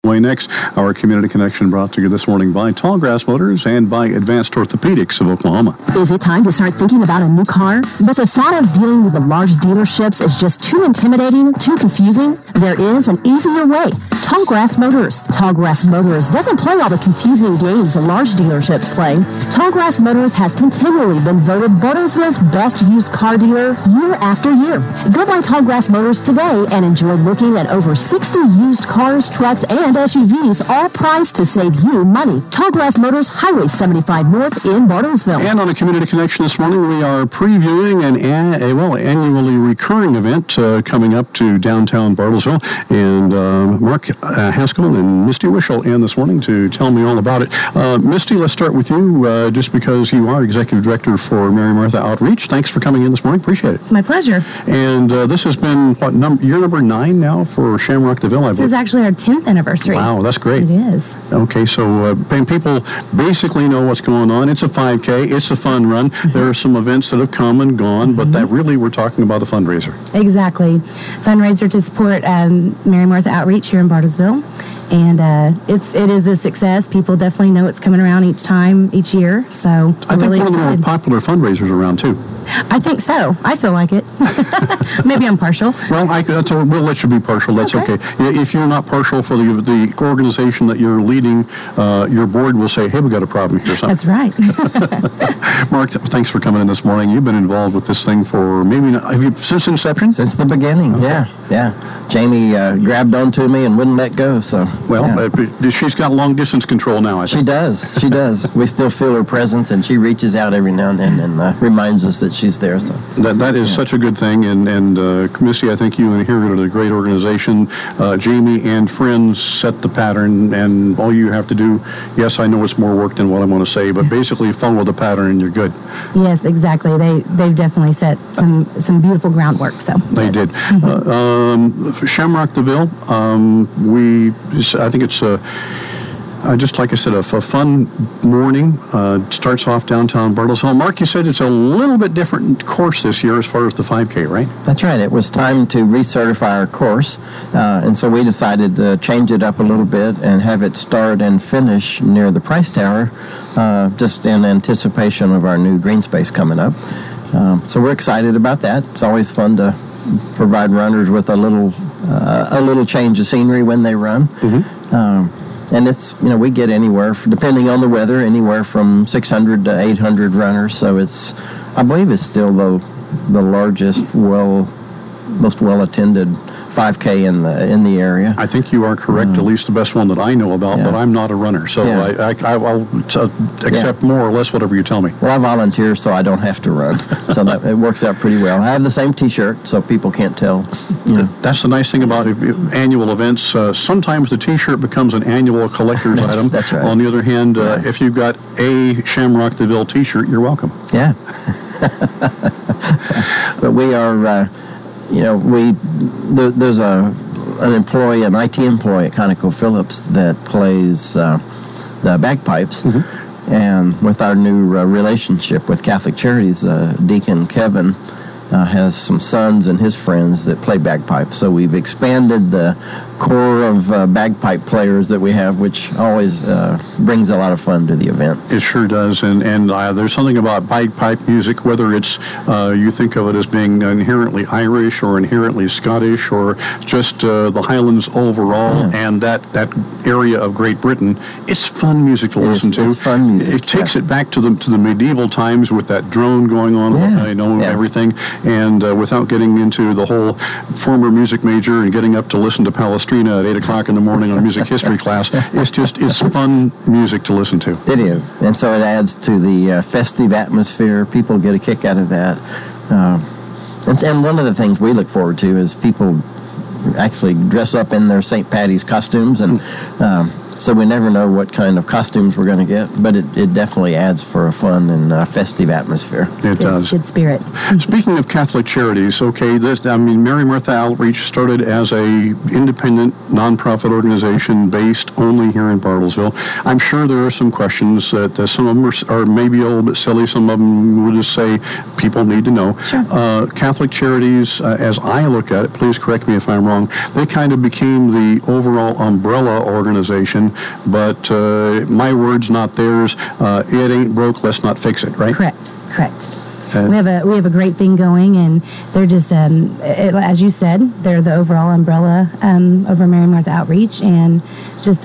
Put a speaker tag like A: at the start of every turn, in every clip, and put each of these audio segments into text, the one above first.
A: way next. Our Community Connection brought to you this morning by Tallgrass Motors and by Advanced Orthopedics of Oklahoma.
B: Is it time to start thinking about a new car? But the thought of dealing with the large dealerships is just too intimidating, too confusing? There is an easier way. Tallgrass Motors. Tallgrass Motors doesn't play all the confusing games the large dealerships play. Tallgrass Motors has continually been voted Bartlesville's best used car dealer year after year. Go by Tallgrass Motors today and enjoy looking at over 60 used cars, trucks, and SUVs, all priced to save you money. Tallgrass Motors, Highway 75 North in Bartlesville.
A: And on a Community Connection this morning, we are previewing an annually recurring event coming up to downtown Bartlesville. And Mark Haskell and Misty Wishel in this morning to tell me all about it. Misty, let's start with you, just because you are Executive Director for Mary Martha Outreach. Thanks for coming in this morning. Appreciate it.
C: It's my pleasure.
A: And this has been, year number 9 now for Shamrock DeVille, I believe.
C: This is actually our 10th anniversary.
A: Wow, that's great.
C: It is.
A: Okay, so people basically know what's going on. It's a 5K. It's a fun run. Mm-hmm. There are some events that have come and gone, but that really we're talking about a fundraiser.
C: Exactly. Fundraiser to support Mary Martha Outreach here in Bartlesville. And it is a success. People definitely know it's coming around each year. So
A: I think really one of the more popular fundraisers around too.
C: I think so. I feel like it. Maybe I'm partial.
A: Well, we'll let you be partial. That's okay. If you're not partial for the organization that you're leading, your board will say, hey, we got a problem here.
C: That's right.
A: Mark, thanks for coming in this morning. You've been involved with this thing for since inception?
D: Since the beginning, okay. Yeah. Jamie grabbed onto me and wouldn't let go, so.
A: Well, she's got long-distance control now, I think.
D: She does. We still feel her presence, and she reaches out every now and then and reminds us that she's there. So
A: that is such a good thing, and Misty, I think you inherited a great organization. Jamie and friends set the pattern, and all you have to do, yes, I know it's more work than what I'm going to say, but basically follow the pattern and you're good.
C: Yes, exactly. They've definitely set some beautiful groundwork. So
A: they did. Shamrock DeVille, I think it's just like I said, a fun morning. Starts off downtown Bartlesville. Mark, you said it's a little bit different course this year as far as the 5K, right?
D: That's right. It was time to recertify our course, and so we decided to change it up a little bit and have it start and finish near the Price Tower, just in anticipation of our new green space coming up. So we're excited about that. It's always fun to provide runners with a little change of scenery when they run. Mm-hmm. And it's, we get anywhere, depending on the weather, anywhere from 600 to 800 runners. So I believe it's still the largest, most well-attended 5K in the area.
A: I think you are correct, at least the best one that I know about, but I'm not a runner, so I'll accept more or less whatever you tell me.
D: Well, I volunteer, so I don't have to run, so it works out pretty well. I have the same T-shirt, so people can't tell.
A: That's the nice thing about annual events. Sometimes the T-shirt becomes an annual collector's item.
D: That's right.
A: On the other hand, if you've got a Shamrock DeVille T-shirt, you're welcome.
D: Yeah. But we are... there's an employee, an IT employee at ConocoPhillips that plays the bagpipes, mm-hmm. and with our new relationship with Catholic Charities, Deacon Kevin has some sons and his friends that play bagpipes. So we've expanded the core of bagpipe players that we have, which always brings a lot of fun to the event.
A: It sure does, and there's something about bagpipe music, whether it's you think of it as being inherently Irish or inherently Scottish or just the Highlands overall, and that area of Great Britain. It's fun music to listen to.
D: It's fun music.
A: It takes it back to the medieval times with that drone going on, everything, and without getting into the whole former music major and getting up to listen to Palestrina at 8 o'clock in the morning on a music history class. It's fun music to listen to.
D: It is, and so it adds to the festive atmosphere. People get a kick out of that. And one of the things we look forward to is people actually dress up in their St. Patty's costumes, and So we never know what kind of costumes we're going to get, but it definitely adds for a fun and festive atmosphere.
A: It does.
C: Good spirit.
A: Speaking of Catholic Charities, okay, Mary Martha Outreach started as a independent nonprofit organization based only here in Bartlesville. I'm sure there are some questions that some of them are maybe a little bit silly. Some of them would just say people need to know.
C: Sure.
A: Catholic Charities, as I look at it, please correct me if I'm wrong, they kind of became the overall umbrella organization, but my words, not theirs. It ain't broke, let's not fix it, right?
C: Correct. We have a great thing going, and they're just, as you said, they're the overall umbrella over Mary Martha Outreach, and just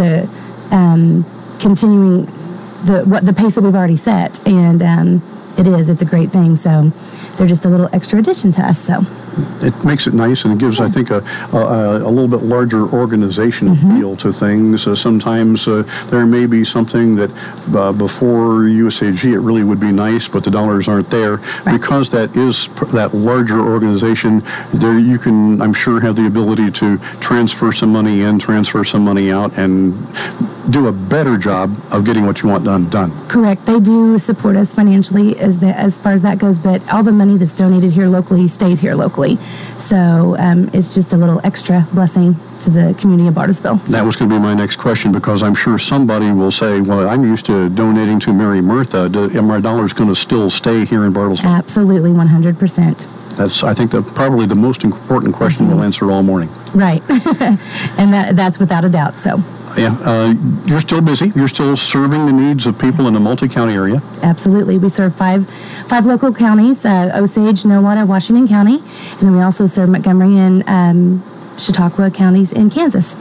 C: continuing the pace that we've already set, and it's a great thing. So they're just a little extra addition to us. So
A: it makes it nice, and it gives, I think, a little bit larger organization feel to things. Sometimes there may be something that before you say, gee, it really would be nice, but the dollars aren't there.
C: Right.
A: Because that is that larger organization, there you can, I'm sure, have the ability to transfer some money in, transfer some money out, and do a better job of getting what you want done.
C: Correct. They do support us financially as far as that goes, but all the money that's donated here locally stays here locally. So it's just a little extra blessing to the community of Bartlesville.
A: That was going to be my next question, because I'm sure somebody will say, well, I'm used to donating to Mary Martha. Are my dollars going to still stay here in Bartlesville?
C: Absolutely, 100%.
A: That's, I think, probably the most important question we'll answer all morning.
C: Right. And that's without a doubt. So.
A: Yeah, you're still busy. You're still serving the needs of people in the multi-county area.
C: Absolutely. We serve five local counties, Osage, Nowata, Washington County, and then we also serve Montgomery and Chautauqua counties in Kansas.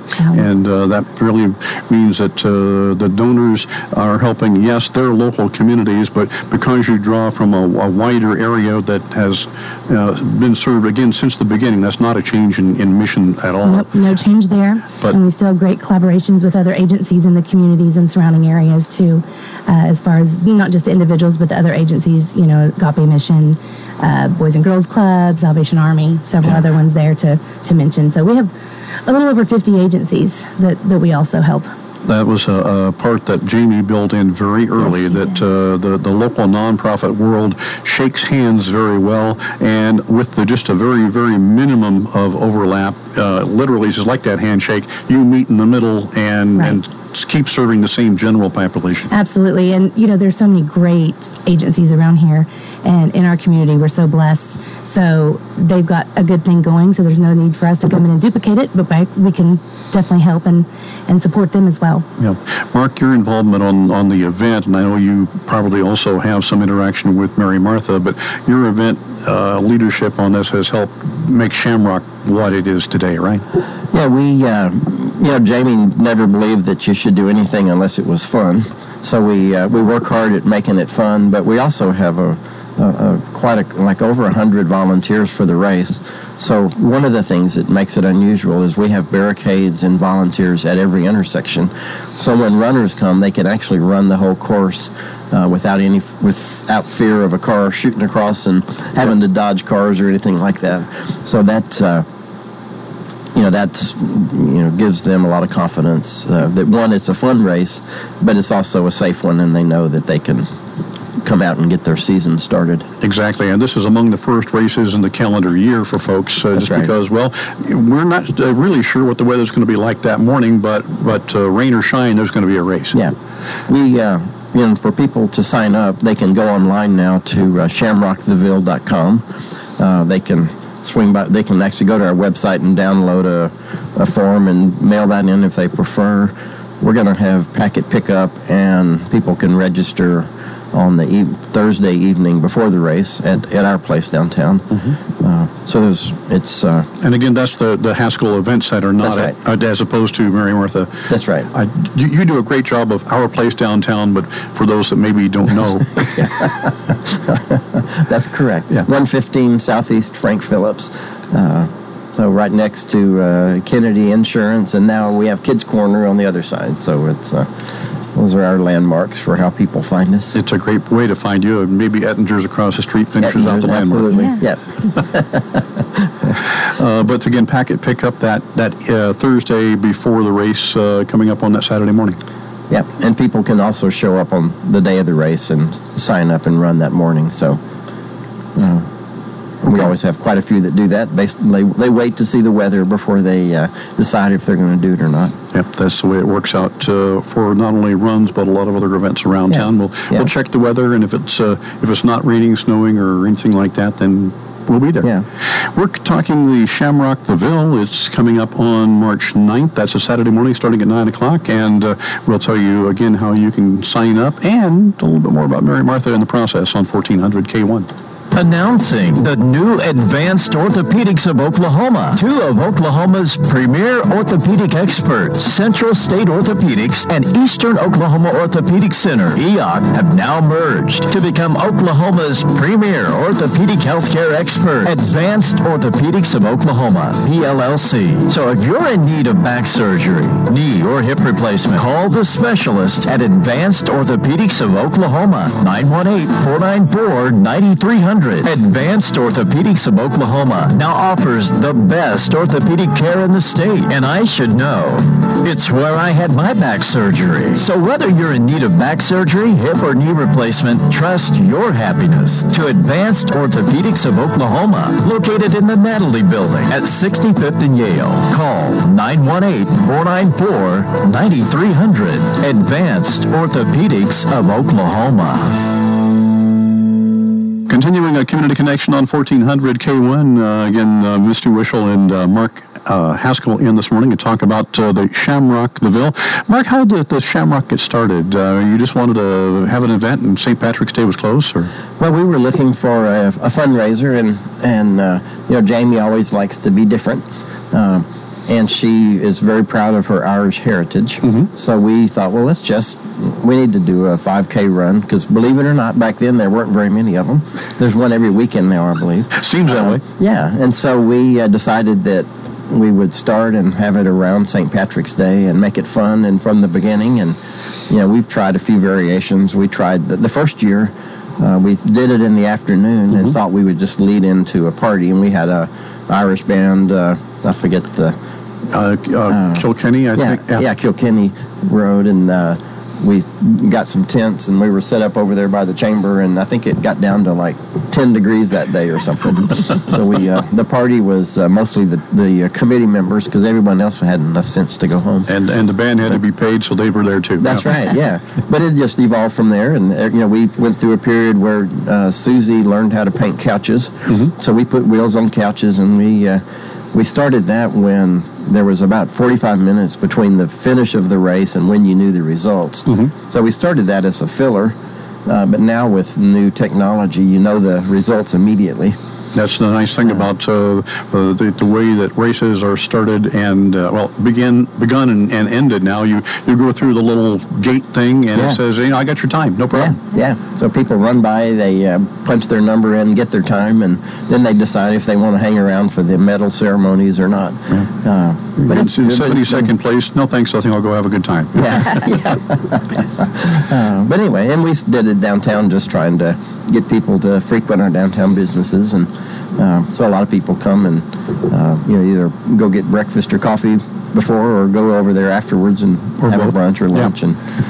A: And that really means that the donors are helping, yes, their local communities, but because you draw from a wider area that has been served, again, since the beginning, that's not a change in mission at all.
C: Nope, no change there.
A: But,
C: and we still have great collaborations with other agencies in the communities and surrounding areas, too, as far as not just the individuals, but the other agencies, Agape Mission, Boys and Girls Club, Salvation Army, several other ones there to mention. So we have a little over 50 agencies that we also help.
A: That was a part that Jamie built in very early,
C: yes,
A: that the local nonprofit world shakes hands very well, and with just a very, very minimum of overlap, literally just like that handshake, you meet in the middle and keep serving the same general population.
C: Absolutely. And, there's so many great agencies around here, and in our community, we're so blessed. So they've got a good thing going, so there's no need for us to come in and duplicate it, but we can definitely help and support them as well.
A: Yeah. Mark, your involvement on the event, and I know you probably also have some interaction with Mary Martha, but your event leadership on this has helped make Shamrock what it is today, right?
D: Yeah, Jamie never believed that you should do anything unless it was fun. So we work hard at making it fun, but we also have over 100 volunteers for the race. So one of the things that makes it unusual is we have barricades and volunteers at every intersection. So when runners come, they can actually run the whole course without fear of a car shooting across and having to dodge cars or anything like that. So that gives them a lot of confidence that, one, it's a fun race, but it's also a safe one, and they know that they can come out and get their season started.
A: Exactly, and this is among the first races in the calendar year for folks, just right. Because, we're not really sure what the weather's going to be like that morning, but rain or shine, there's going to be a race.
D: Yeah, for people to sign up, they can go online now to shamrocktheville.com. They can swing by. They can actually go to our website and download a form and mail that in if they prefer. We're going to have packet pickup, and people can register on the Thursday evening before the race at our place downtown.
A: And again, that's the Haskell Event Center, not as opposed to Mary Martha.
D: That's right.
A: You do a great job of our place downtown, but for those that maybe don't know.
D: That's correct. Yeah. 115 Southeast Frank Phillips. So right next to Kennedy Insurance, and now we have Kids Corner on the other side. So it's those are our landmarks for how people find us. It's
A: a great way to find you. Maybe Ettinger's across the street finishes out the landmark.
D: Absolutely.
A: Yeah. But again, packet pickup that Thursday before the race coming up on that Saturday morning.
D: Yeah, and people can also show up on the day of the race and sign up and run that morning. So we always have quite a few that do that. They wait to see the weather before they decide if they're going to do it or not.
A: Yep, that's the way it works out for not only runs but a lot of other events around town. We'll check the weather, and if it's not raining, snowing, or anything like that, then we'll be there.
D: Yeah.
A: We're talking the Shamrock the Ville. It's coming up on March 9th. That's a Saturday morning starting at 9 o'clock. And we'll tell you again how you can sign up and a little bit more about Mary Martha in the process on 1400 K1.
E: Announcing the new Advanced Orthopedics of Oklahoma. Two of Oklahoma's premier orthopedic experts, Central State Orthopedics and Eastern Oklahoma Orthopedic Center, EOC, have now merged to become Oklahoma's premier orthopedic healthcare expert. Advanced Orthopedics of Oklahoma, PLLC. So if you're in need of back surgery, knee or hip replacement, call the specialist at Advanced Orthopedics of Oklahoma, 918-494-9300. Advanced Orthopedics of Oklahoma now offers the best orthopedic care in the state. And I should know, it's where I had my back surgery. So whether you're in need of back surgery, hip or knee replacement, trust your happiness to Advanced Orthopedics of Oklahoma, located in the Natalie Building at 65th and Yale. Call 918-494-9300. Advanced Orthopedics of Oklahoma.
A: Continuing a community connection on 1400 K1. Again, Misty Wishel and Mark Haskell in this morning to talk about the Shamrock the Ville. Mark, how did the Shamrock get started? You just wanted to have an event and St. Patrick's Day was close? Or?
D: Well, we were looking for a fundraiser, and Jamie always likes to be different. And she is very proud of her Irish heritage. Mm-hmm. So we thought, well, we need to do a 5K run, because believe it or not, back then there weren't very many of them. There's one every weekend now, I believe.
A: Seems that way.
D: Yeah, and so we decided that we would start and have it around St. Patrick's Day and make it fun and from the beginning. And, we've tried a few variations. We tried the first year, we did it in the afternoon, mm-hmm. and thought we would just lead into a party. And we had a Irish band, I forget the...
A: Kilkenny, I think.
D: Yeah, Kilkenny Road, and we got some tents, and we were set up over there by the chamber, and I think it got down to like 10 degrees that day or something. So the party was mostly the committee members, because everyone else had enough sense to go home.
A: And the band had to be paid, so they were there too.
D: That's right, yeah. But it just evolved from there, and we went through a period where Susie learned how to paint couches, mm-hmm. so we put wheels on couches, and we started that when there was about 45 minutes between the finish of the race and when you knew the results. Mm-hmm. So we started that as a filler, but now with new technology, you know the results immediately.
A: That's the nice thing about the way that races are started and begun and ended. Now you go through the little gate thing, and it says, I got your time, no problem.
D: Yeah. So people run by, they punch their number in, get their time, and then they decide if they want to hang around for the medal ceremonies or not.
A: Yeah. But it's 72nd place. No thanks. I think I'll go have a good time.
D: Yeah. But anyway, and we did it downtown, just trying to get people to frequent our downtown businesses, and so a lot of people come and either go get breakfast or coffee before, or go over there afterwards and have a brunch or lunch.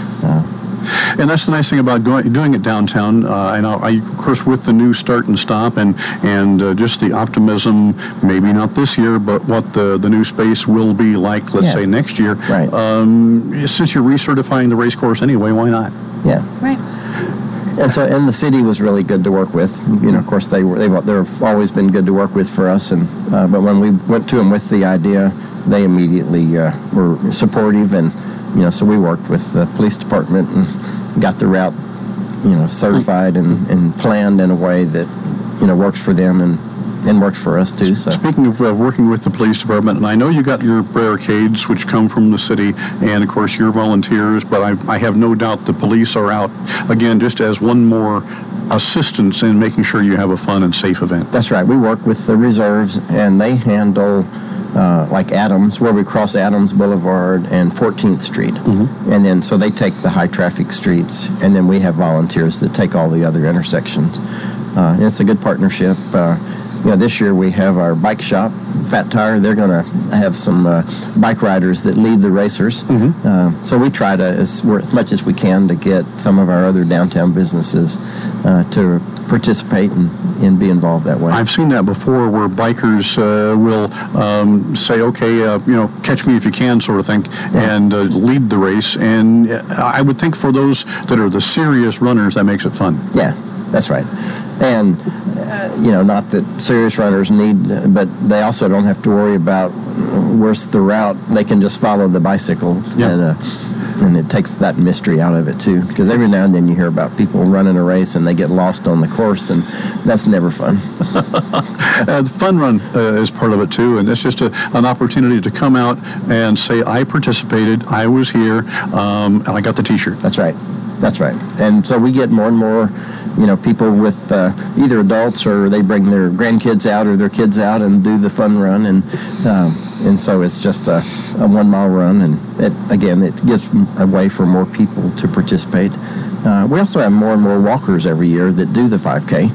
A: And that's the nice thing about doing it downtown. Of course, with the new start and stop, and just the optimism, maybe not this year, but what the new space will be like, let's say next year.
D: Right.
A: Since you're recertifying the race course anyway, why not?
D: Yeah.
C: Right.
D: And the city was really good to work with. Of course, they've always been good to work with for us. And but when we went to them with the idea, they immediately were supportive, and so we worked with the police department and got the route, certified and planned in a way that works for them and works for us too. So
A: speaking of working with the police department, and I know you got your barricades which come from the city, and of course your volunteers, but I have no doubt the police are out again just as one more assistance in making sure you have a fun and safe event.
D: That's right. We work with the reserves, and they handle like Adams, where we cross Adams Boulevard and 14th Street. Mm-hmm. And then so they take the high traffic streets, and then we have volunteers that take all the other intersections. It's a good partnership. this year we have our bike shop, Fat Tire. They're going to have some bike riders that lead the racers. So we try to, as much as we can, to get some of our other downtown businesses to participate and be involved that way.
A: I've seen that before, where bikers will say, okay, catch me if you can, sort of thing, and lead the race. And I would think for those that are the serious runners, that makes it fun.
D: Yeah, that's right. And, not that serious runners need, but they also don't have to worry about where's the route. They can just follow the bicycle.
A: Yeah.
D: And it takes that mystery out of it, too. Because every now and then you hear about people running a race and they get lost on the course, and that's never fun.
A: The fun run is part of it, too. And it's just an opportunity to come out and say, I participated, I was here, and I got the T-shirt.
D: That's right. That's right. And so we get more and more, people with either adults, or they bring their grandkids out or their kids out and do the fun run. And so it's just a 1 mile run. And it gives a way for more people to participate. We also have more and more walkers every year that do the 5K.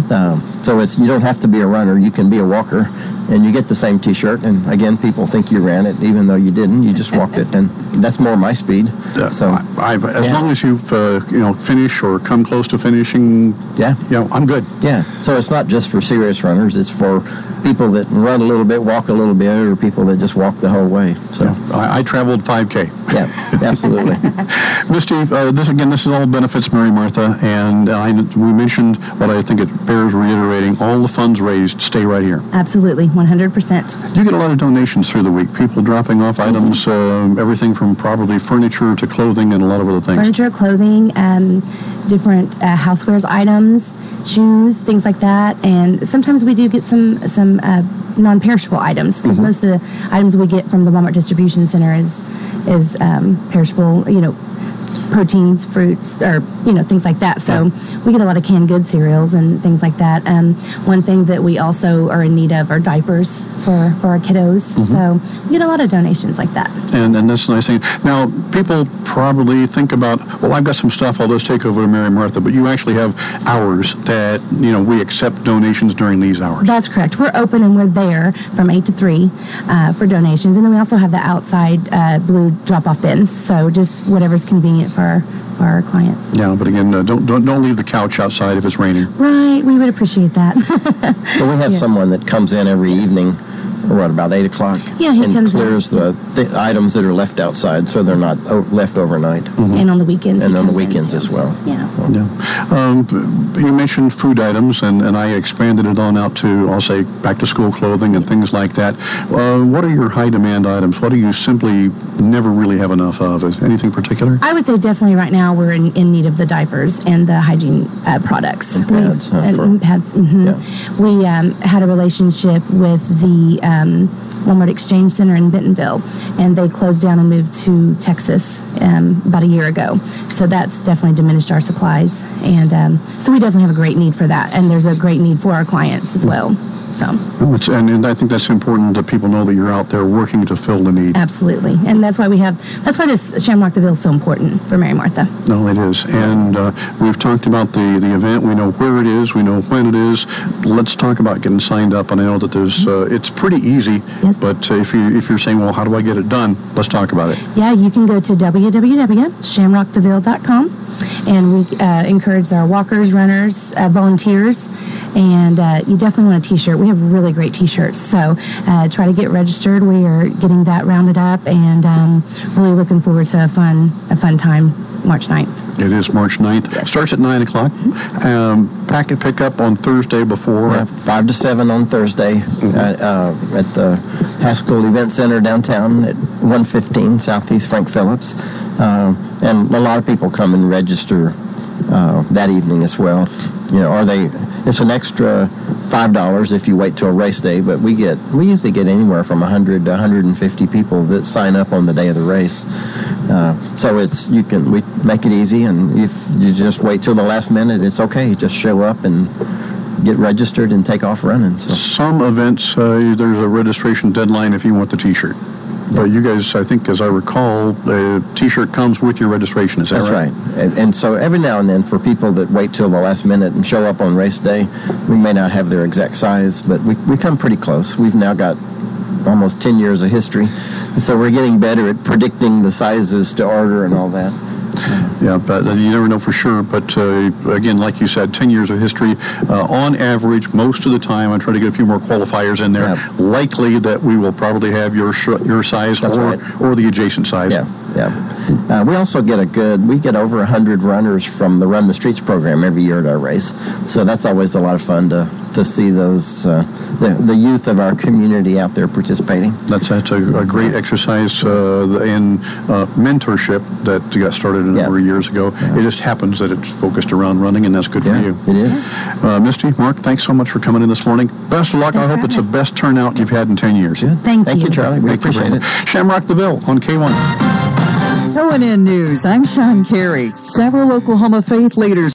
D: So you don't have to be a runner. You can be a walker. And you get the same T-shirt, and again, people think you ran it, even though you didn't. You just walked it, and that's more my speed. So,
A: as long as you've finish or come close to finishing, I'm good.
D: Yeah. So it's not just for serious runners; it's for people that run a little bit, walk a little bit, or people that just walk the whole way. So
A: I traveled 5K.
D: Yeah, absolutely.
A: Misty, this is all benefits Mary Martha, and we mentioned, but I think it bears reiterating, all the funds raised stay right here.
C: Absolutely, 100%.
A: You get a lot of donations through the week, people dropping off items, everything from probably furniture to clothing and a lot of other things.
C: Furniture, clothing, different housewares items, shoes, things like that. And sometimes we do get some non-perishable items, because most of the items we get from the Walmart Distribution Center is perishable, proteins, fruits, or things like that. So we get a lot of canned goods, cereals, and things like that. One thing that we also are in need of are diapers for our kiddos. So we get a lot of donations like that.
A: And that's a nice thing. Now, people probably think about, well, I've got some stuff, I'll just take over to Mary Martha, but you actually have hours that, we accept donations during these hours.
C: That's correct. We're open and we're there from 8 to 3 for donations. And then we also have the outside blue drop-off bins. So just whatever's convenient for our clients.
A: Yeah, but again, don't leave the couch outside if it's raining.
C: Right, we would appreciate that.
D: But we have someone that comes in every evening, about 8 o'clock,
C: and
D: clears the items that are left outside, so they're not left overnight.
C: And on the weekends.
D: And on the weekends as well.
C: Yeah.
A: You mentioned food items, and I expanded it on out to, I'll say, back-to-school clothing and things like that. What are your high-demand items? What do you simply never really have enough of? Is anything particular?
C: I would say definitely right now we're in need of the diapers and the hygiene products.
D: And pads.
C: And pads. We had a relationship with the Walmart Exchange Center in Bentonville, and they closed down and moved to Texas about a year ago. So that's definitely diminished our supplies, and so we definitely have a great need for that, and there's a great need for our clients as well. So.
A: And I think that's important that people know that you're out there working to fill the need.
C: Absolutely, and that's why this Shamrock the Ville is so important for Mary Martha.
A: No, it is, and we've talked about the event. We know where it is. We know when it is. Let's talk about getting signed up. And I know that there's it's pretty easy.
C: Yes.
A: But if you're saying, well, how do I get it done? Let's talk about it.
C: Yeah, you can go to www.shamrocktheville.com. And we encourage our walkers, runners, volunteers, and you definitely want a T-shirt. We have really great T-shirts, so try to get registered. We are getting that rounded up, and really looking forward to a fun time, March 9th.
A: It is March 9th.
C: Yes.
A: Starts at 9 o'clock. Packet pickup on Thursday before.
D: 5 to 7 on Thursday at the Haskell Event Center downtown at 115 Southeast Frank Phillips. And a lot of people come and register that evening as well. It's an extra $5 if you wait till race day, but we usually get anywhere from 100 to 150 people that sign up on the day of the race. So we make it easy, and if you just wait till the last minute, it's okay. Just show up and get registered and take off running. So.
A: Some events, there's a registration deadline if you want the T-shirt. But you guys, I think, as I recall, the T-shirt comes with your registration. Is that
D: That's
A: right?
D: And so every now and then, for people that wait till the last minute and show up on race day, we may not have their exact size, but we come pretty close. We've now got almost 10 years of history, so we're getting better at predicting the sizes to order and all that.
A: Yeah, but you never know for sure. But again, like you said, 10 years of history. On average, most of the time, I try to get a few more qualifiers in there.
D: Yeah.
A: Likely that we will probably have your size or the adjacent size.
D: Yeah. We also get we get over 100 runners from the Run the Streets program every year at our race. So that's always a lot of fun to see those, the youth of our community out there participating.
A: That's a great exercise in mentorship that got started a number of years ago. It just happens that it's focused around running, and that's good for you.
D: It is.
A: Misty, Mark, thanks so much for coming in this morning. Best of luck. I hope it's the best turnout you've had in 10 years.
D: Good.
C: Thank
D: you, Charlie. We appreciate it.
A: Shamrock DeVille on K1.
F: ONN News, I'm Sean Carey. Several Oklahoma faith leaders